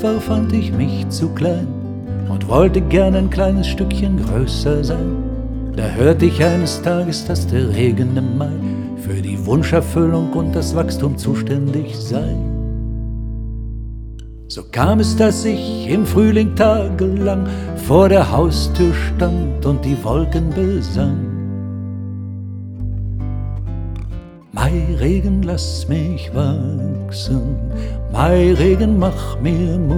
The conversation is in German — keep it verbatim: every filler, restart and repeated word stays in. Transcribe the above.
war, fand ich mich zu klein und wollte gern ein kleines Stückchen größer sein. Da hörte ich eines Tages, dass der Regen im Mai für die Wunscherfüllung und das Wachstum zuständig sei. So kam es, dass ich im Frühling tagelang vor der Haustür stand und die Wolken besang. Mai, Regen, lass mich wachsen, Mai, Regen, mach mir Mut.